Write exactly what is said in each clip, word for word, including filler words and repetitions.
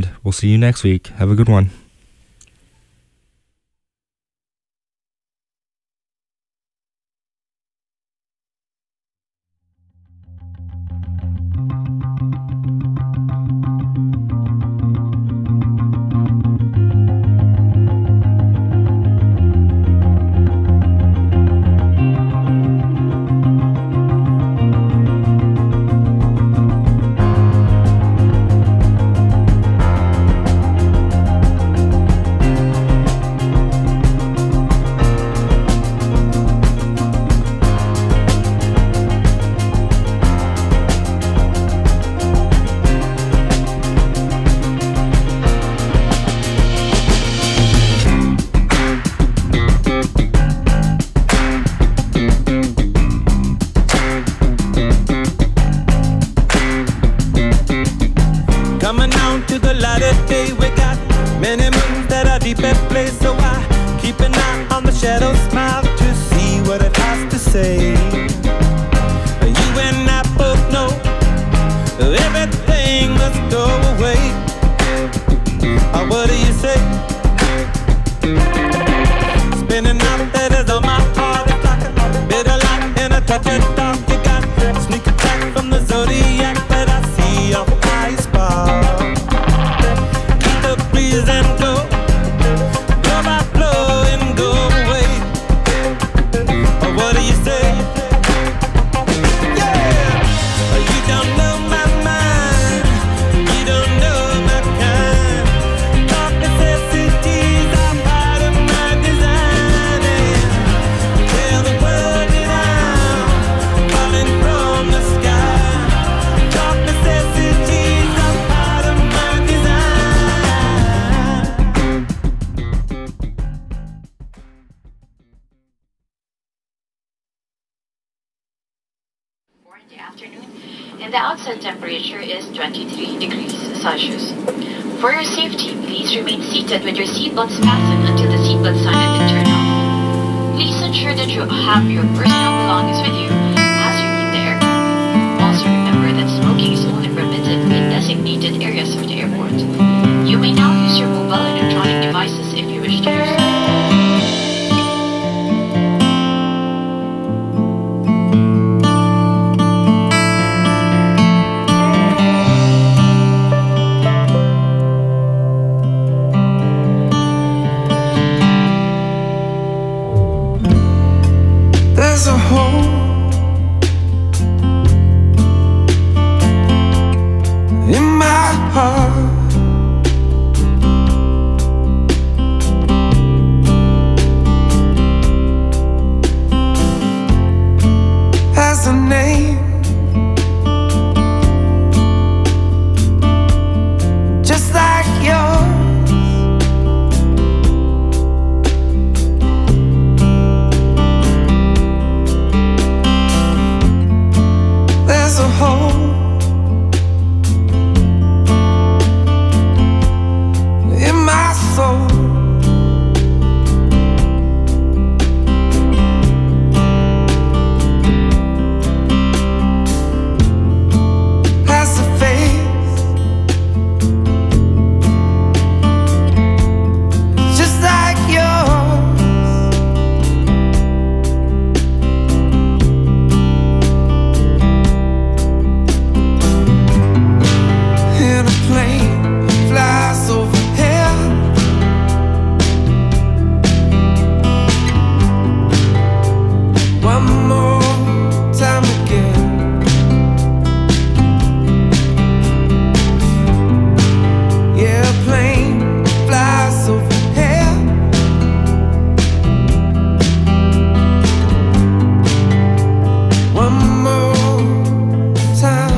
and we'll see you next week. Have a good one. With your seatbelts fastened until the seatbelt sign has been turned off. Please ensure that you have your personal belongings with you as you leave the aircraft. Also remember that smoking is only permitted in designated areas of the airport. You may now use your mobile electronic devices if you wish to do so. There's a hole in my heart. Has a name, just like yours. There's a hole in my soul. Has a face just like yours. In a plane flies overhead, one more time again. Yeah, a plane flies overhead, one more time.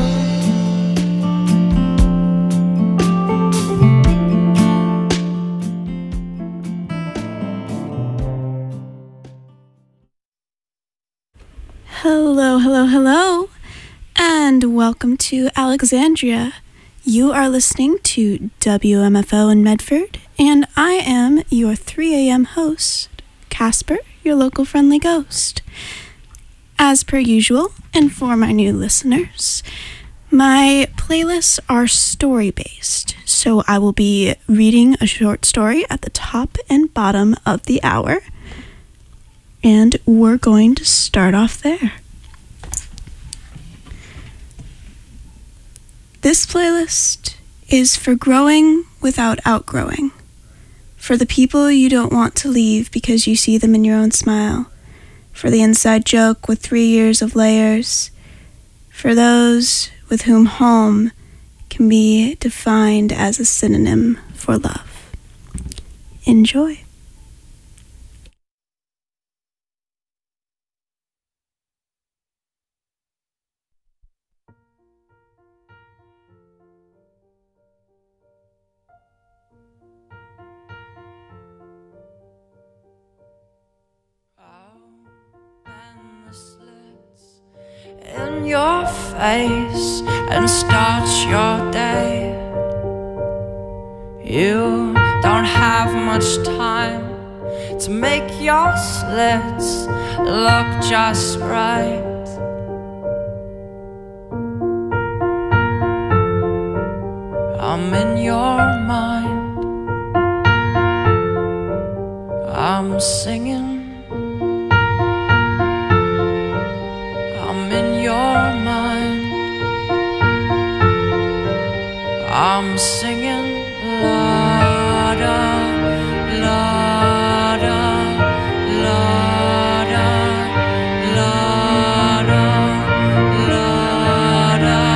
Hello, hello, hello, and welcome to Alexandria. You are listening to W M F O in Medford, and I am your three a.m. host, Casper, your local friendly ghost. As per usual, and for my new listeners, My playlists are story-based, so I will be reading a short story at the top and bottom of the hour, and we're going to start off there. This playlist is for growing without outgrowing, for the people you don't want to leave because you see them in your own smile, for the inside joke with three years of layers, for those with whom home can be defined as a synonym for love. Enjoy. In your face and start your day. You don't have much time to make your slits look just right. I'm in your mind. I'm singing. I'm in your mind. I'm singing la da la da la da la da la da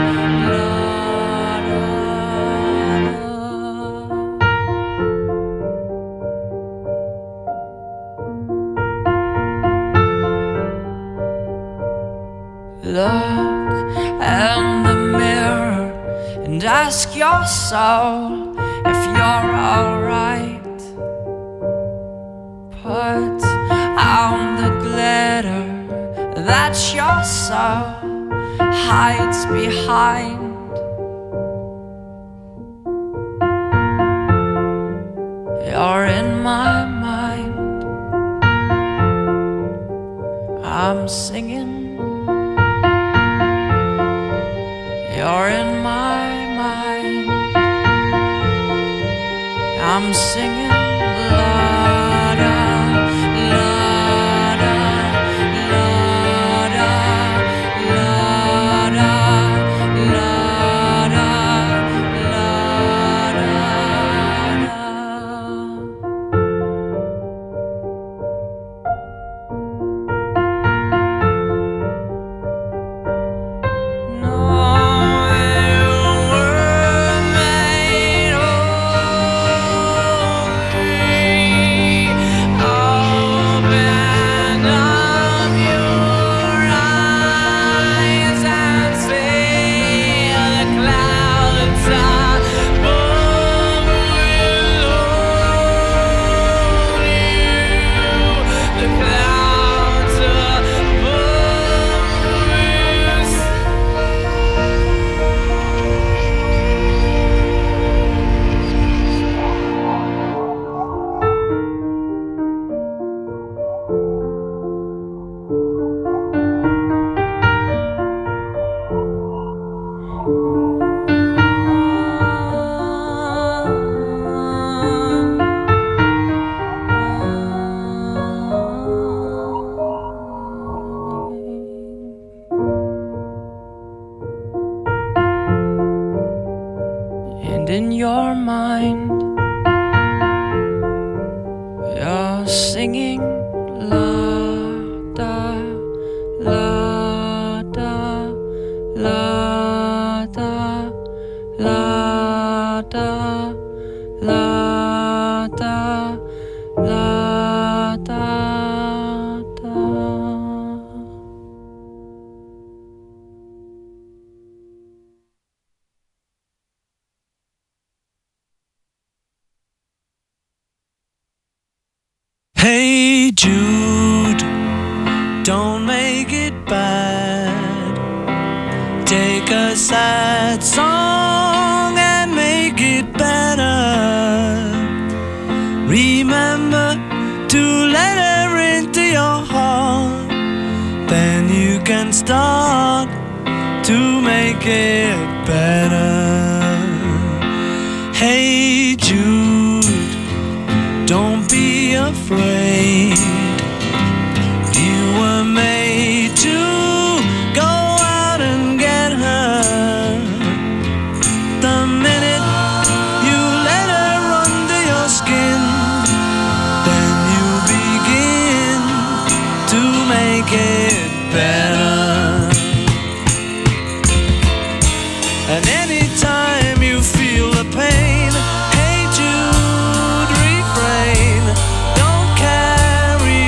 Look in the mirror and ask your soul if you're alright. Put on the glitter that your soul hides behind. You're in my mind. I'm singing. You're in my mind. I'm singing la da la da la da la da la da la da. No. And in your mind, you're singing la da la da la da la da la da la da da. Hey Jude, don't make it bad. Take a sad song and make it better. Remember to let her into your heart. Then you can start to make it better. Hey Jude, don't be afraid. You were made to go out and get her. The minute you let her under your skin, then you begin to make it better. And anytime you feel the pain, hey Jude, refrain. Don't carry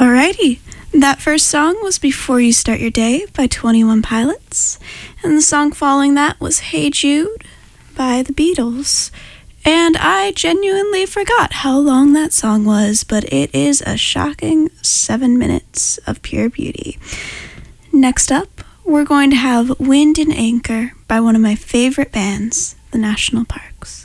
Alrighty, that first song was Before You Start Your Day by twenty-one Pilots, and the song following that was Hey Jude by the Beatles. And I genuinely forgot how long that song was, but it is a shocking seven minutes of pure beauty. Next up, we're going to have Wind and Anchor by one of my favorite bands, the National Parks.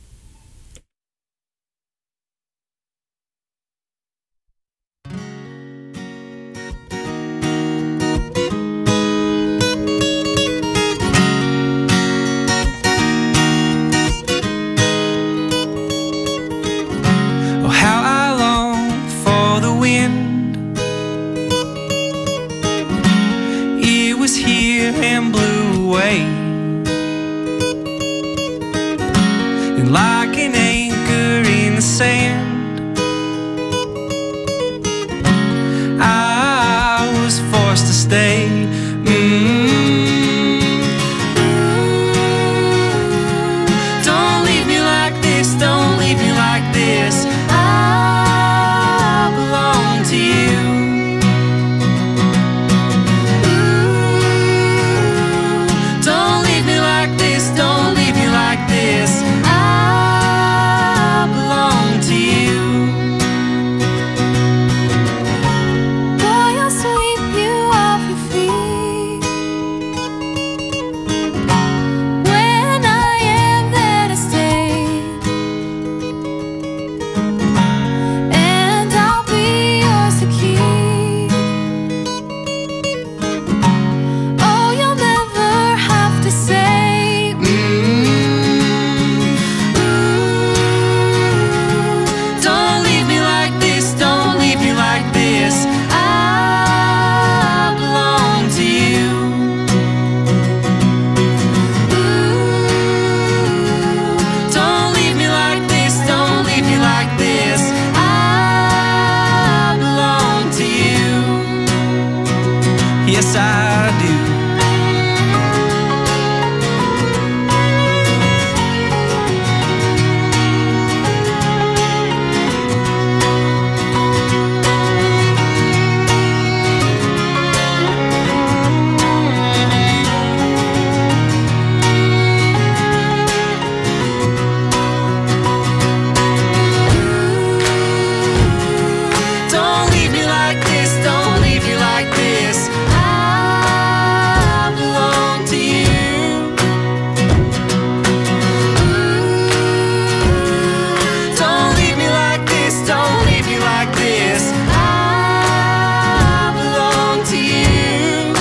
And blew away, and like an anchor in the sand, I was forced to stay. Mm-hmm. Don't leave me like this, don't leave me like this. I belong to you. Yes, I do. Don't leave me like this, don't leave me like this. I belong to you. Don't leave me like this, don't leave me like this. I belong to you.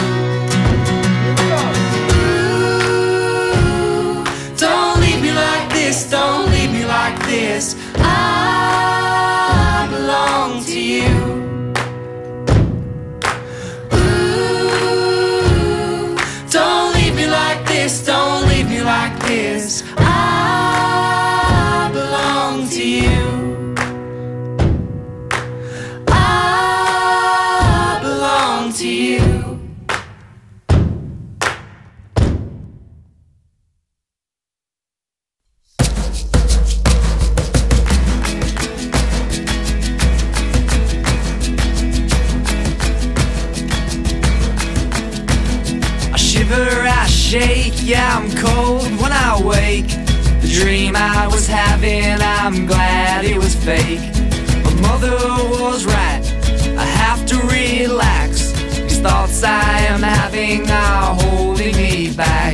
Don't leave me like this, don't leave me like this. I belong to you. Don't leave me like this, don't leave me like this. I belong to you. I belong to you. I shake, yeah, I'm cold when I wake. The dream I was having, I'm glad it was fake. My mother was right, I have to relax. These thoughts I am having are holding me back.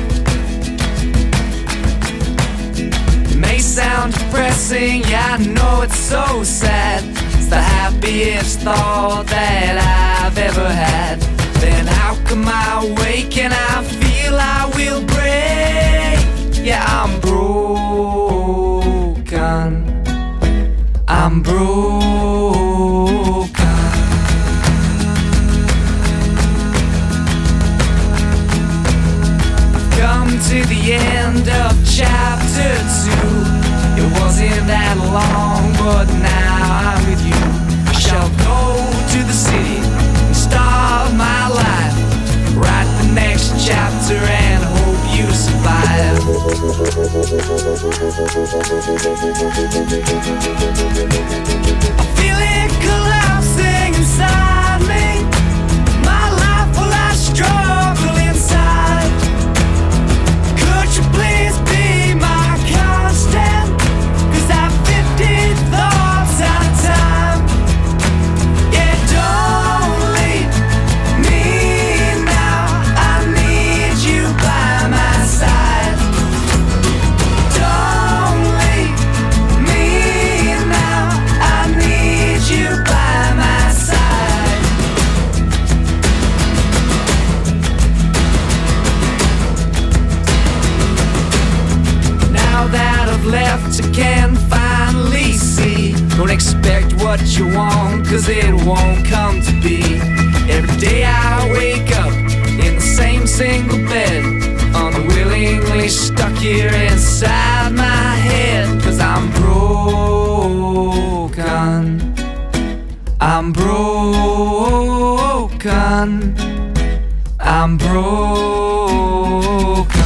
It may sound depressing, yeah, I know it's so sad. It's the happiest thought that I've ever had. Then how come I wake and I feel I will break? Yeah, I'm broken. I'm broken. I've come to the end of chapter two. It wasn't that long, but now I'm with you. I shall go to the city, start my life, write the next chapter and hope you survive. I'm feeling collapsing inside. what you want, cause it won't come to be. Every day I wake up in the same single bed, unwillingly stuck here inside my head. Cause I'm broken, I'm broken, I'm broken.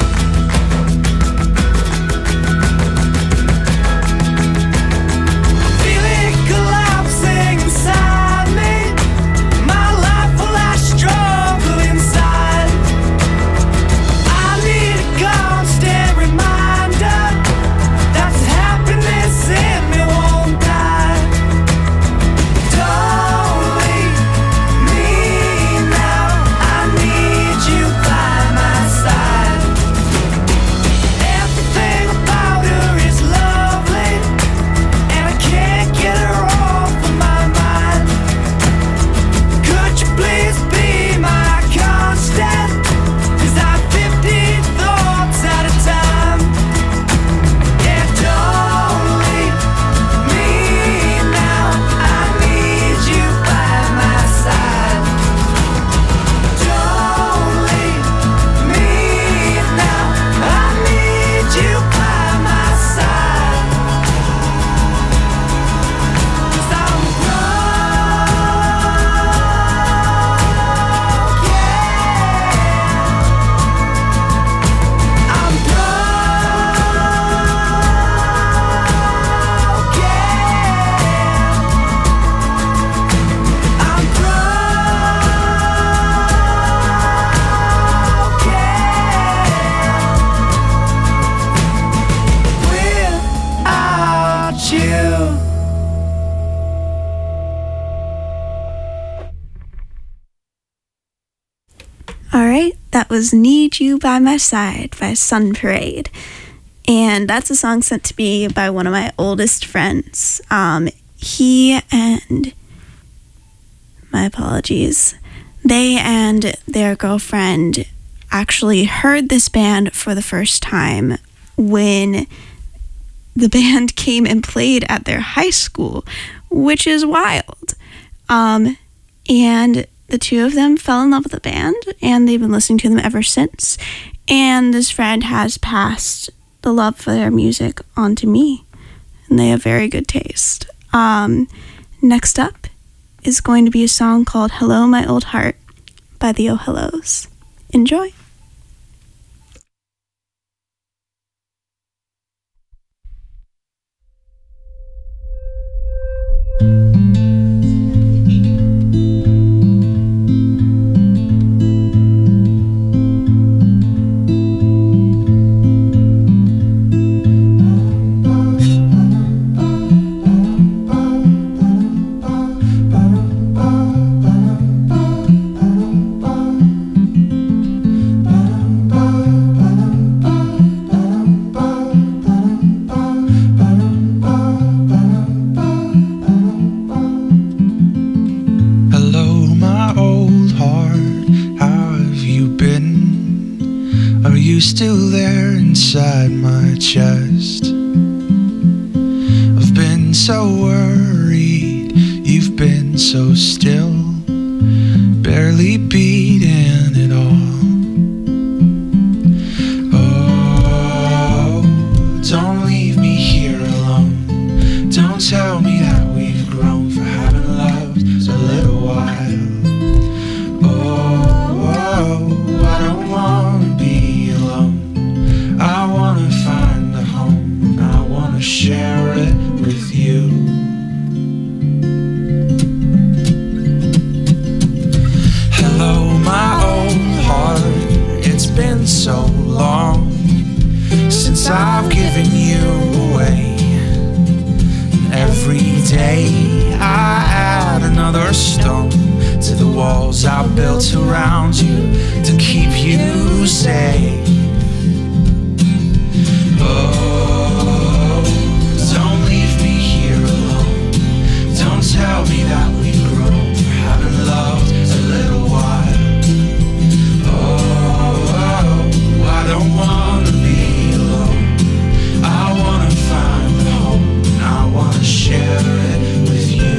That was Need You by My Side by Sun Parade. And that's a song sent to me by one of my oldest friends. Um, he and, my apologies, they and their girlfriend actually heard this band for the first time when the band came and played at their high school, which is wild. Um, and the two of them fell in love with the band, and they've been listening to them ever since. And this friend has passed the love for their music on to me, and they have very good taste. Um, next up is going to be a song called Hello My Old Heart by the Oh Hellos. Enjoy. Still there inside my chest. I've been so worried, you've been so still, barely beating it all. Oh, don't leave me here alone. Don't tell me that we've grown for having loved a little while. Oh, oh, I don't want to be I wanna find a home, I wanna share it with you. Hello, my old heart, it's been so long since I've given you away. And every day I add another stone to the walls I built around you to keep you safe. Oh, don't leave me here alone. Don't tell me that we've grown for having loved a little while. Oh, oh, I don't want to be alone. I want to find a home, I want to share it with you.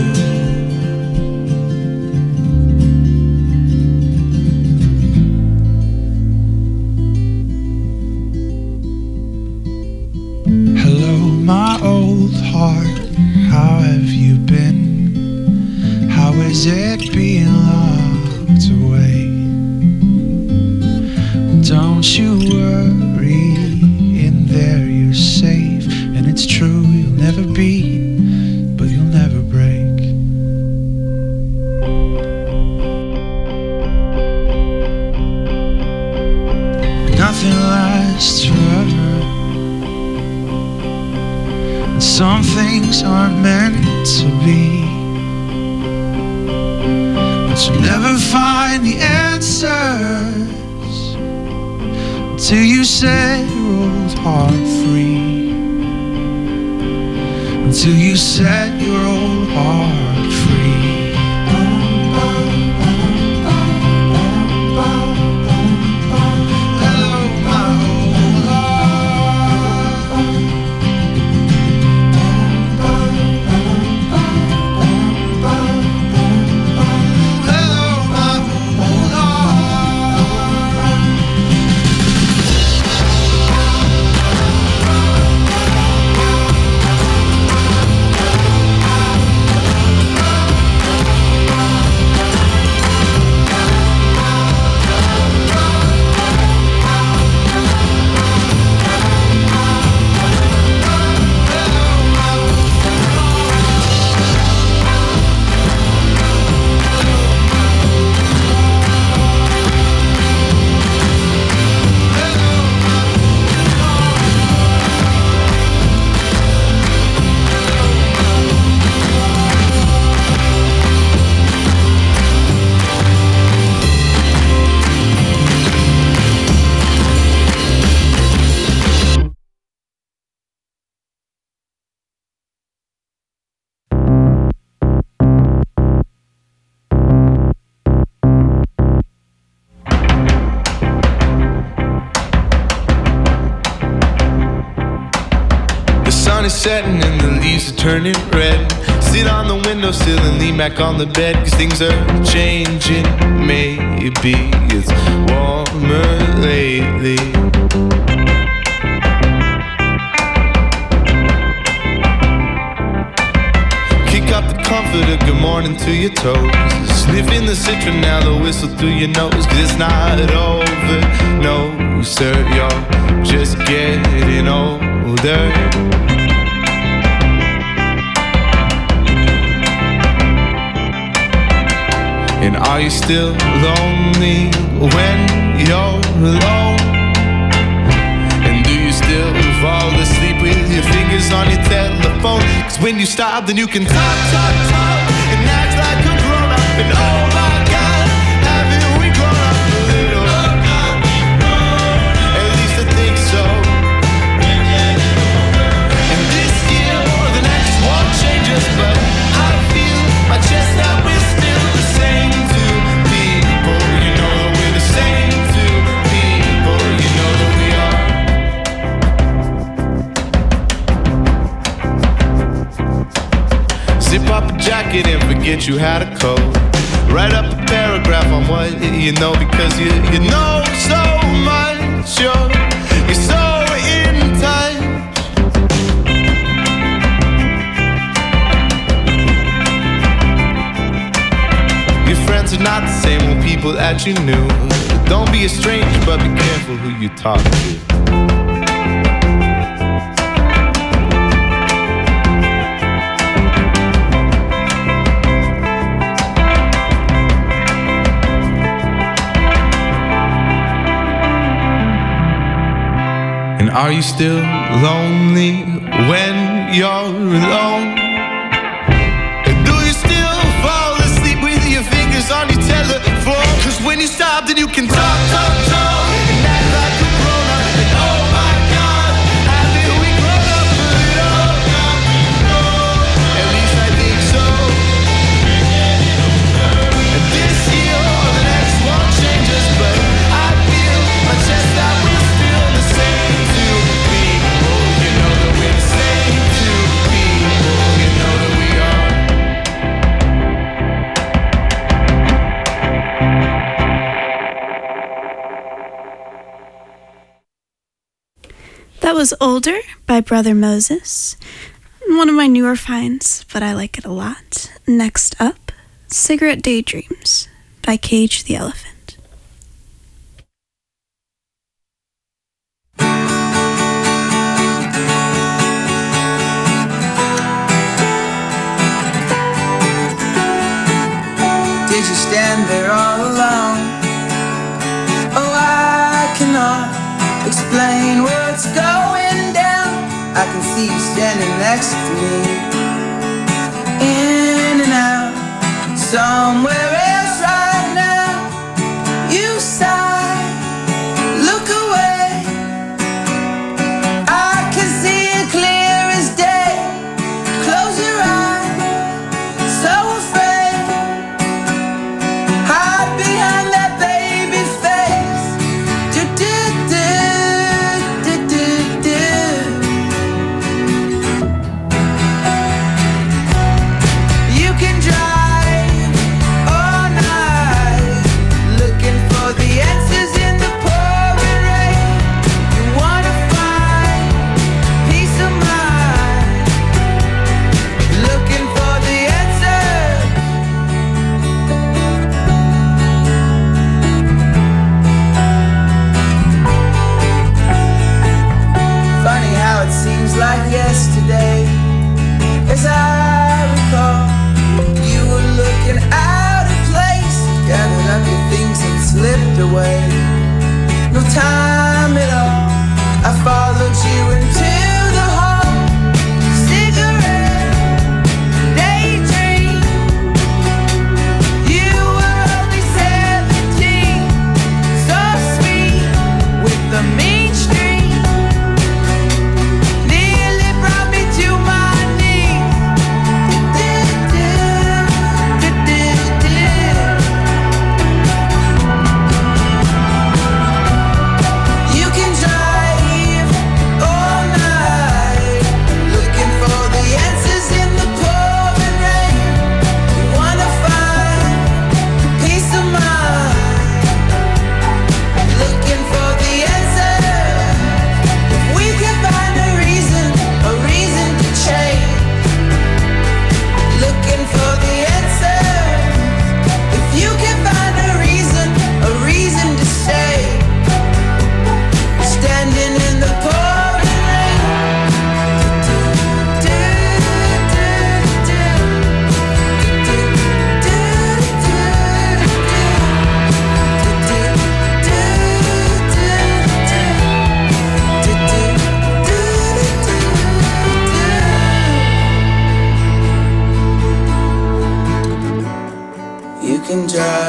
find the answers till you set your old heart free, until you set your old heart free. Setting and the leaves are turning red. Sit on the windowsill and lean back on the bed, cause things are changing. Maybe it's warmer lately. Kick up the comforter, good morning to your toes. Sniffing the citron, now the whistle through your nose, cause it's not over. No, sir, you're just getting older. And are you still lonely when you're alone? And do you still fall asleep with your fingers on your telephone? Cause when you stop, then you can talk, talk, talk and act like a grown-up. And oh my God, haven't we grown up a little? At least I think so. And this year or the next won't change us, but I feel my chest out, we're still the same. Zip up a jacket and forget you had a coat. Write up a paragraph on what you know, because you, you know so much. You're, you're so in touch. Your friends are not the same old people that you knew. Don't be a stranger, but be careful who you talk to. And are you still lonely when you're alone? And do you still fall asleep with your fingers on your telephone? Cause when you stop, then you can talk, talk, talk and act like a grown-up. And oh my God, haven't we grown up a little? At least I think so. And this year or the next won't change us, but I feel my chest out, we're still the same. That was Older by Brother Moses. One of my newer finds, but I like it a lot. Next up, Cigarette Daydreams by Cage the Elephant. Did you stand there all alone? Oh, I cannot explain what's going down. I can see you standing next to me, in and out, somewhere else right now.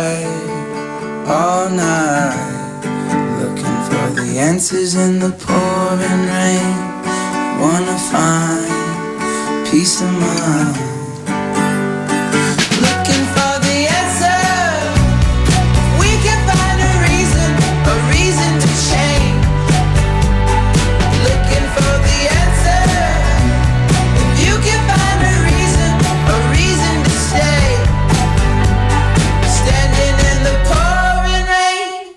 right all night, looking for the answers in the pouring rain. Wanna find peace of mind. Looking for the answer. We can find a reason, a reason to change. Looking for the answer. If you can find a reason, a reason to stay. Standing in the pouring rain.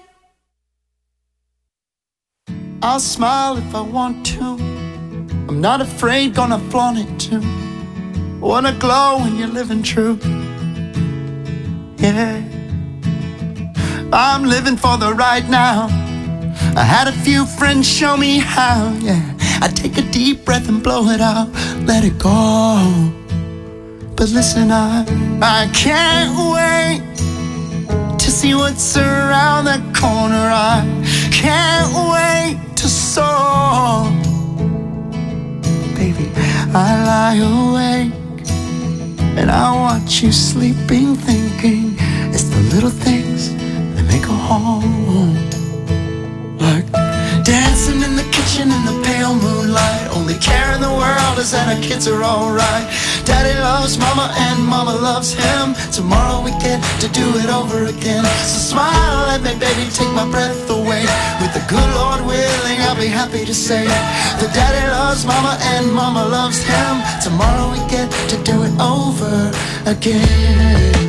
I'll smile if I want to. I'm not afraid, gonna flaunt it too. Wanna glow when you're living true. Yeah, I'm living for the right now. I had a few friends show me how. Yeah, I take a deep breath and blow it out, let it go. But listen, I, I can't wait to see what's around the corner. I can't wait to soar. Baby, I lie awake and I watch you sleeping, thinking it's the little things that make a home. Like dancing in the kitchen in the pale moonlight. Only care in the world is that our kids are alright. Daddy loves mama and mama loves him. Tomorrow we get to do it over again. So smile at me, baby, take my breath away. With the good Lord willing, I'll be happy to say that daddy loves mama and mama loves him. Tomorrow we get to do it over again.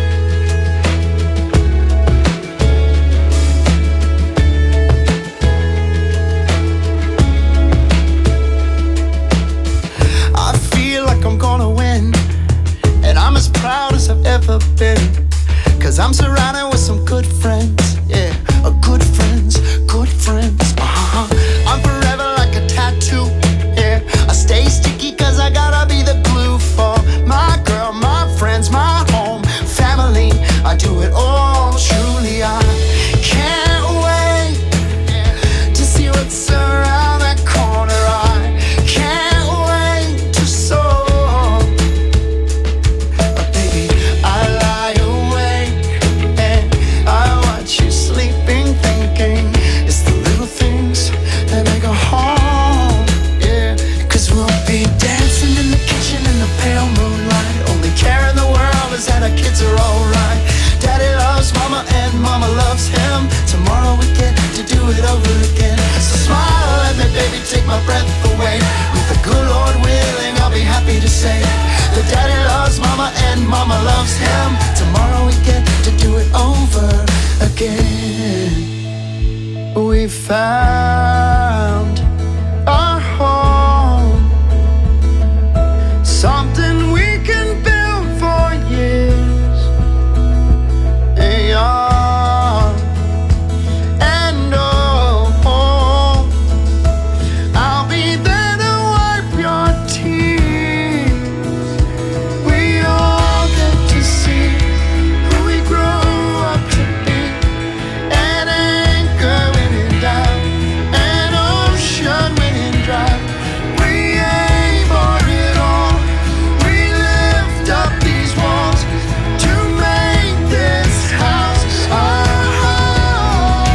I'm gonna win, and I'm as proud as I've ever been. Cause I'm surrounded with some good friends. Yeah, a good friends, good friends. Uh-huh. I'm forever like a tattoo. Yeah, I stay sticky cause I gotta be the glue for my girl, my friends, my home, family. I do it all, truly I can't wait to see what's around that corner. I can't wait to soar. Our kids are alright. Daddy loves mama and mama loves him. Tomorrow we get to do it over again. So smile at me, baby, take my breath away. With the good Lord willing, I'll be happy to say that daddy loves mama and mama loves him. Tomorrow we get to do it over again. We found our home, something we can build for years. Young and old, I'll be there to wipe your tears. We all get to see who we grow up to be. An anchor when in doubt, an ocean when in drought. We aim for it all. We lift up these walls to make this house our home.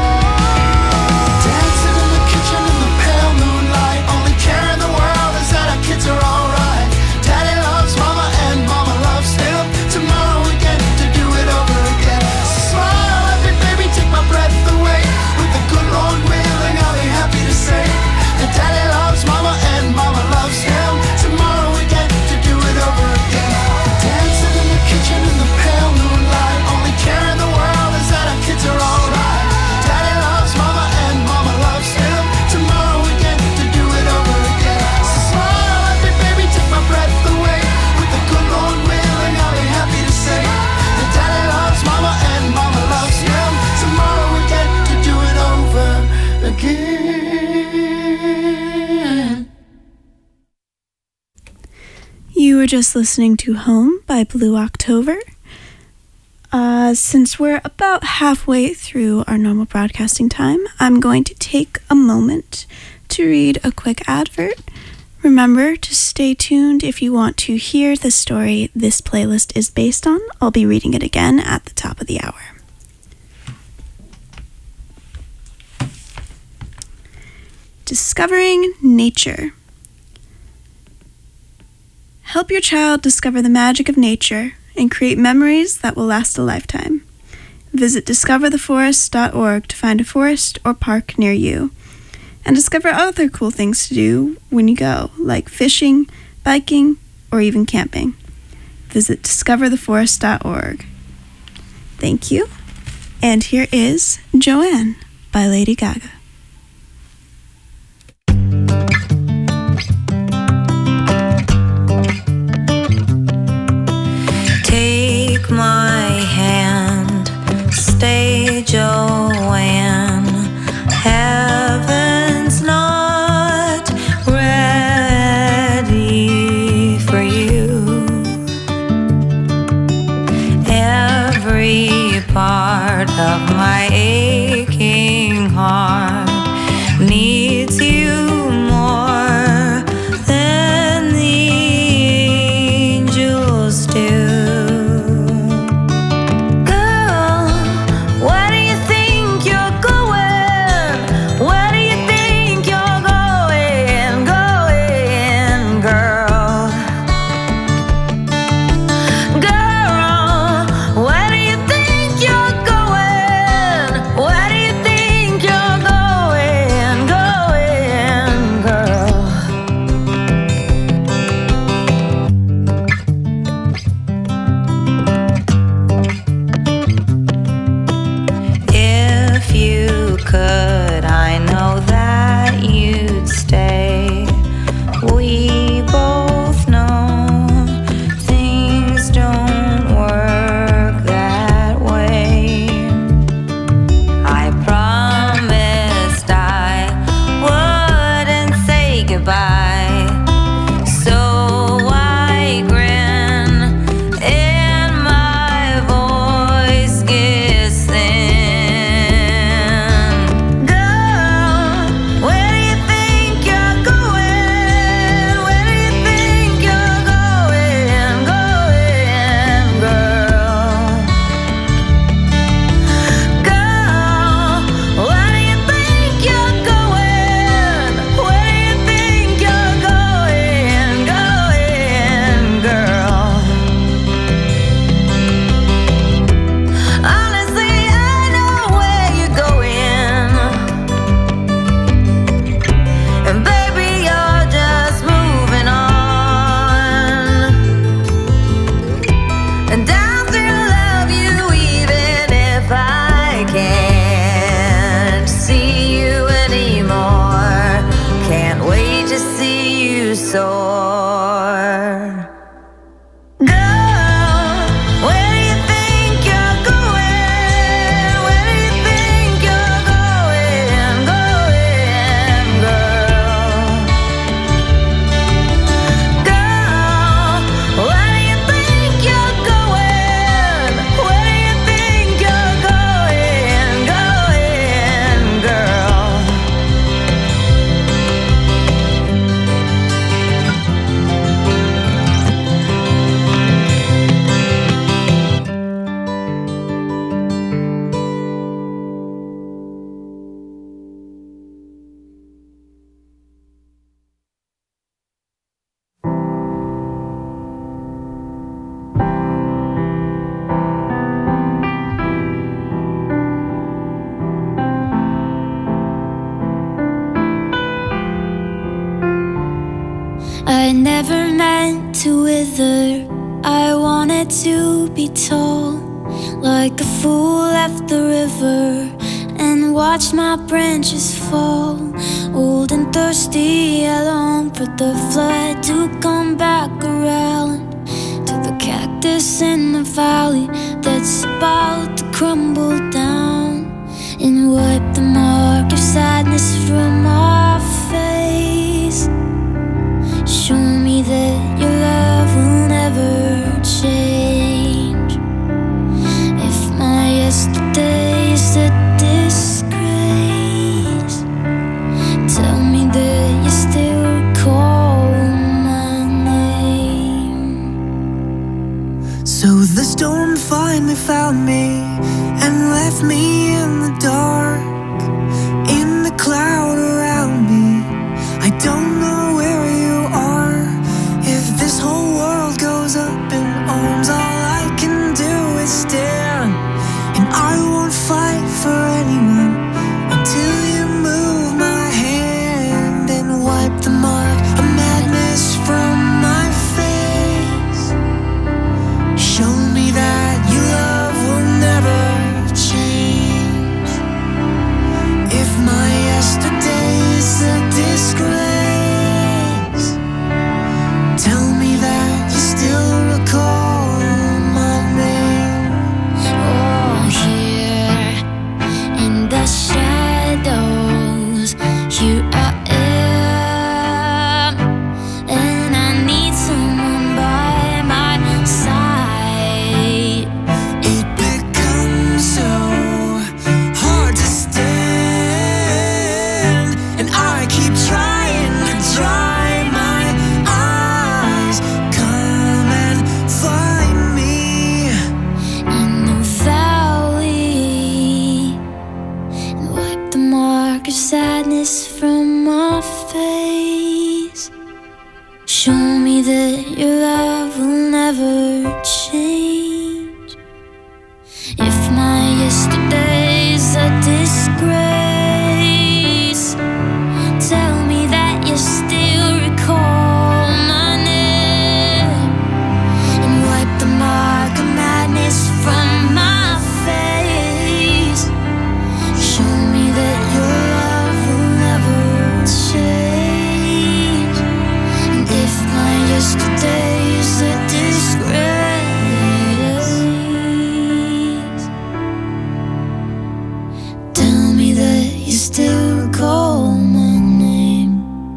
Dancing in the kitchen in the pale moonlight. Only care in the world is that our kids are alright. Daddy loves mama and mama loves him. Tomorrow we get to do it over again. So smile at me, baby, take my breath away. With the good Lord willing, I'll be happy to say that daddy loves mama and mama loves him. Tomorrow we get to do it over again. Dancing in the kitchen in the pale moonlight. Only care in the world is that our kids are alright. Daddy loves mama and mama loves him. Tomorrow we get to do it over again. So smile at me, baby, take my breath away. With the good Lord willing, I'll be happy to say that daddy loves mama and mama loves him. Tomorrow we get to do it over again. You were just listening to Home by Blue October. Uh, since we're about halfway through our normal broadcasting time, I'm going to take a moment to read a quick advert Remember to stay tuned if you want to hear the story this playlist is based on. I'll be reading it again at the top of the hour. Discovering nature. Help your child discover the magic of nature and create memories that will last a lifetime. Visit discover the forest dot org to find a forest or park near you, and discover other cool things to do when you go, like fishing, biking, or even camping. Visit discover the forest dot org. Thank you, and here is Joanne by Lady Gaga. Take my hand, stay Joanne. Heaven's not ready for you. Every part of my aching heart needs you more than the angels do. I never meant to wither, I wanted to be tall. Like a fool left the river and watched my branches fall. Old and thirsty, I long for the flood to come back around to the cactus in the valley that's about to crumble down and wipe the mark of sadness from our face. Show me that your love will never change. If my yesterday is a disgrace, tell me that you still recall So the storm finally found me and left me in the dark, in the cloud around me. I don't know where you are. If this whole world goes up in arms, all I can do is stand, and I won't fight for anyone until you move my hand and wipe the mark of madness from my face. Show me that your love will never change. If my yesterday's a disgrace, tell me that you still recall my name. Oh, here in the shadows, here I am, and I need someone by my side. It becomes so hard to stand, and I keep trying to dry my eyes. Come and find me. In the valley, and wipe the mark of sadness from my face. Show me that your love will never change. If my yesterday's a disgrace, tell me that you still recall my name, and wipe the mark of madness from my face. Show me that your love will never change. And if my yesterday's a disgrace, tell me that you still recall my name.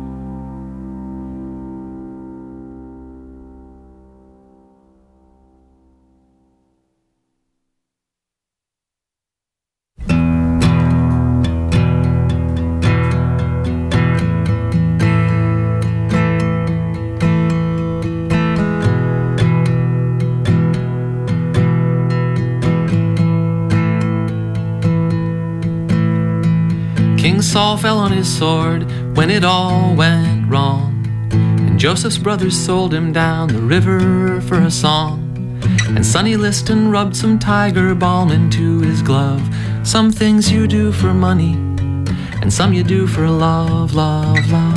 King Saul fell on his sword when it all went wrong, and Joseph's brothers sold him down the river for a song. And Sonny Liston rubbed some tiger balm into his glove. Some things you do for money, and some you do for love, love, love.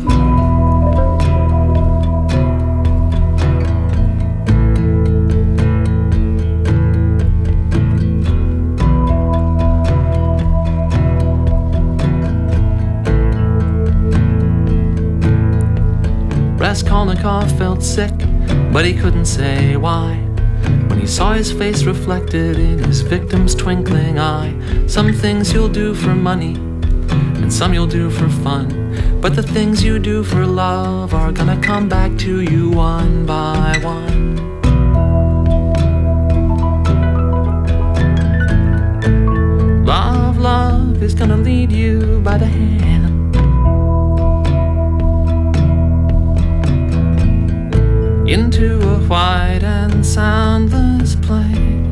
Raskolnikov felt sick, but he couldn't say why. When he saw his face reflected in his victim's twinkling eye. Some things you'll do for money, and some you'll do for fun, but the things you do for love are gonna come back to you one by one. Love, love is gonna lead you by the hand into a white and soundless place.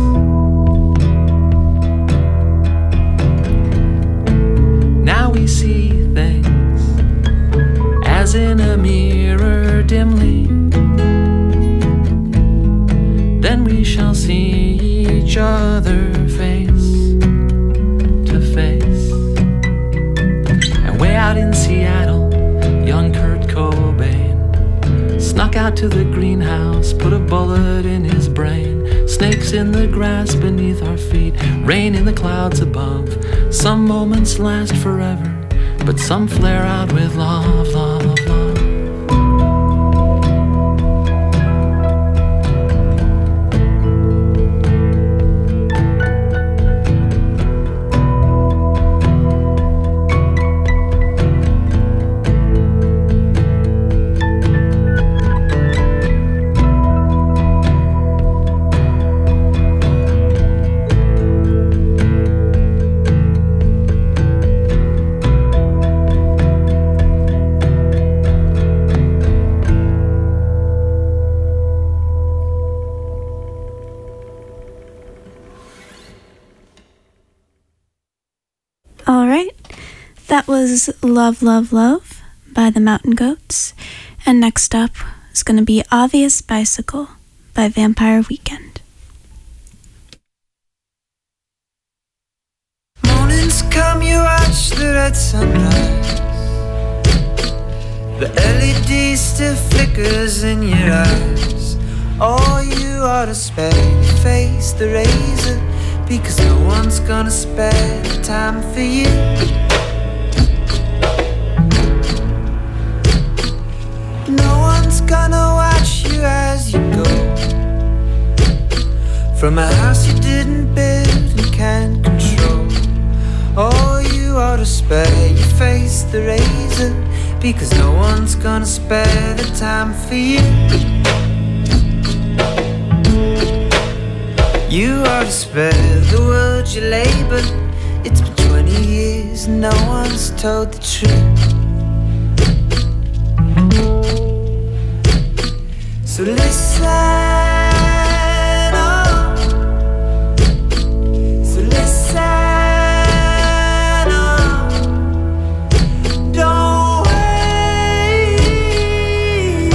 Now we see things as in a mirror dimly. Then we shall see each other face to face. And way out in Seattle, young Kurt Cobain snuck out to the greenhouse, put a bullet in his brain. Snakes in the grass beneath our feet, rain in the clouds above. Some moments last forever, but some flare out with love, love, love. That was Love, Love, Love by the Mountain Goats. And next up is going to be Obvious Bicycle by Vampire Weekend. Mornings come, you watch the red sunrise. The L E D still flickers in your eyes. Oh, you ought to spare your face the razor, because no one's gonna spare the time for you. No one's gonna watch you as you go from a house you didn't build and can't control. Oh, you ought to spare your face the razor, because no one's gonna spare the time for you. You ought to spare the world your labor. It's been twenty years and no one's told the truth. So listen up. So listen up. Don't wait.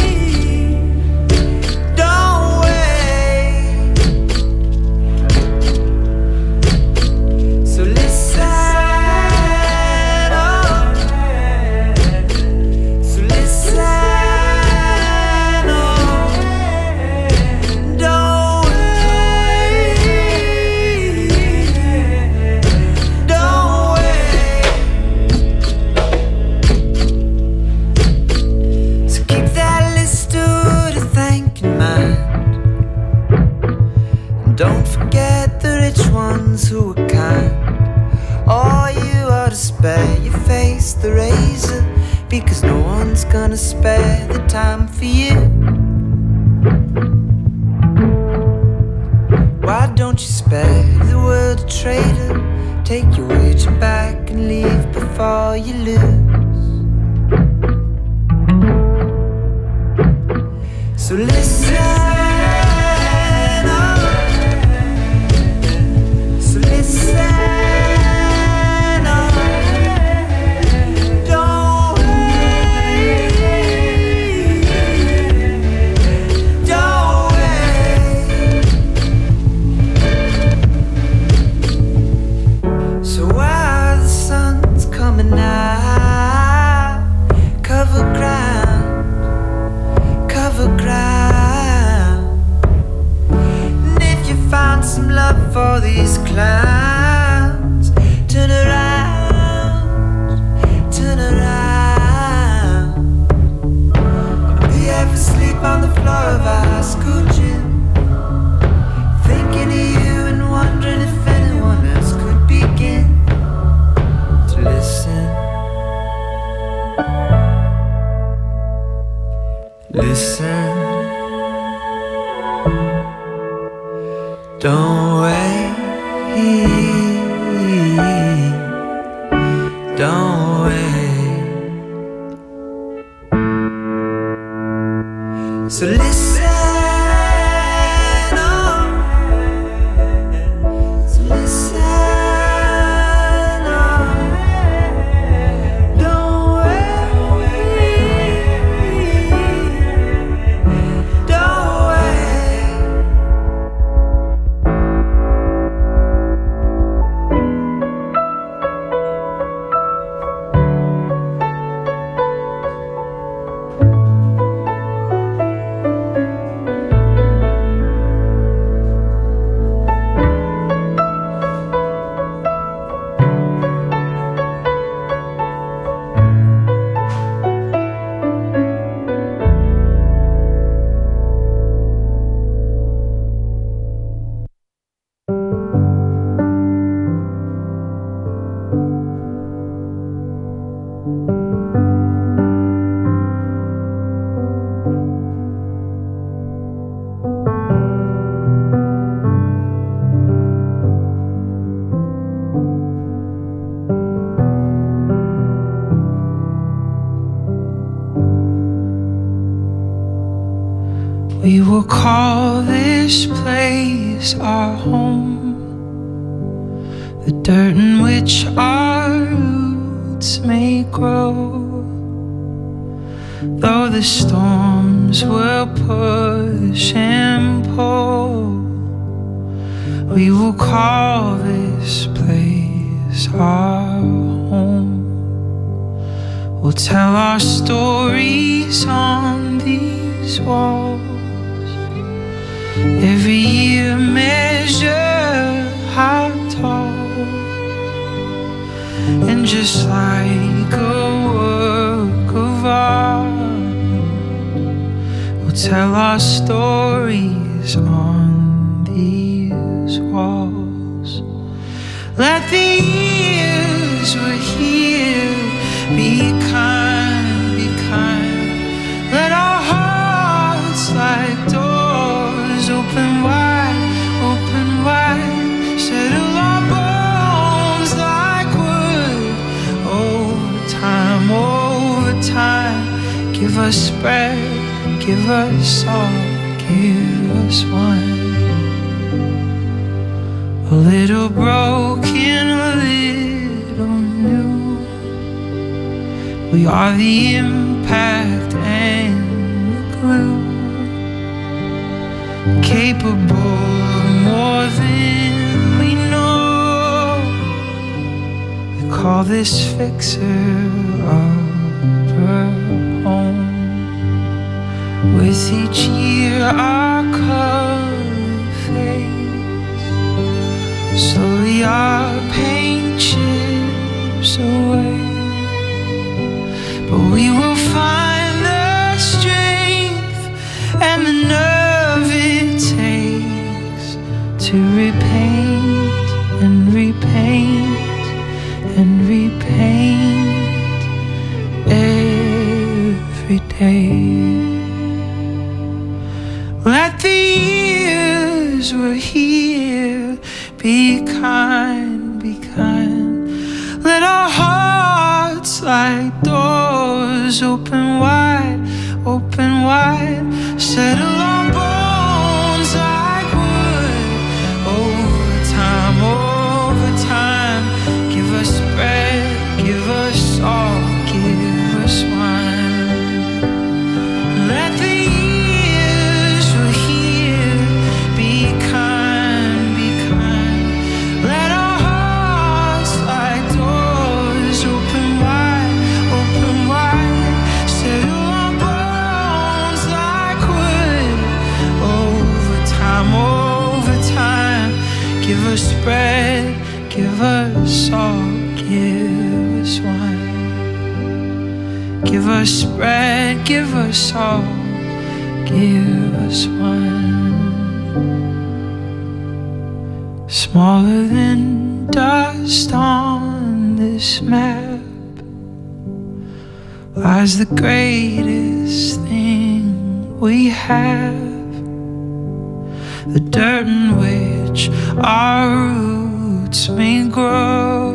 Don't wait. So listen up. So listen. Don't forget the rich ones who are kind. Oh, you ought to spare your face the razor, because no one's gonna spare the time for you. Why don't you spare the world a traitor? Take your wager back and leave before you lose. So listen. For these clowns, turn around, turn around. We ever sleep on the floor of our school gym, thinking of you and wondering if anyone else could begin to listen. Listen. Don't wait, don't wait. So listen up, so listen up. Don't wait, don't wait. We will call this place our home, the dirt in which our roots roots may grow. Though the storms will push and pull, we will call this place our home. We'll tell our stories on these walls. Every year measure how tall. And just like a work of art, we'll tell our stories on these walls. Let the years we're here be kind, be kind. Let our hearts like doors open wide, open wide. Settle our bones like wood over time, over time. Give us bread, give us salt, give us wine. A little broken, a little new. We are the impact and the glue, capable of more than we know. We call this fixer our home. With each year our color fades, slowly our paint chips away. But we will find the strength and the nerve it takes to repaint and repaint and repaint every day. Let the years we're here be kind, be kind. Let our hearts like doors open wide, open wide. Settle our bones like wood over time, over time. Give us bread, give us salt, give us wine. Let the years we're here be kind, be kind. Let our hearts like doors open wide, open wide. Settle our bones like wood over time, over time. Give us bread, give us salt, give us wine. Give us bread, give us salt, give us wine. Smaller than dust on this map lies the greatest thing we have. The dirt in which our roots may grow,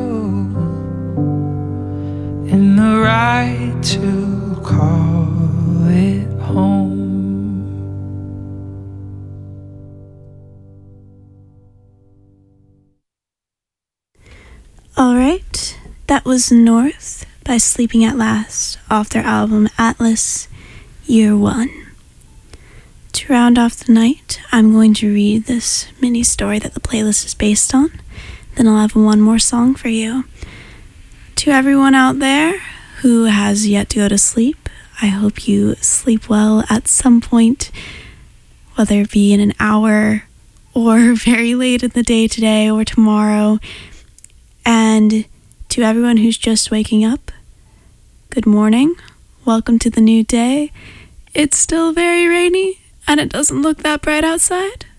and the right to call it home. Alright, that was North by Sleeping at Last off their album Atlas, Year One. To round off the night, I'm going to read this mini story that the playlist is based on. Then I'll have one more song for you. To everyone out there who has yet to go to sleep, I hope you sleep well at some point, whether it be in an hour or very late in the day today or tomorrow. And to everyone who's just waking up, good morning. Welcome to the new day. It's still very rainy and it doesn't look that bright outside,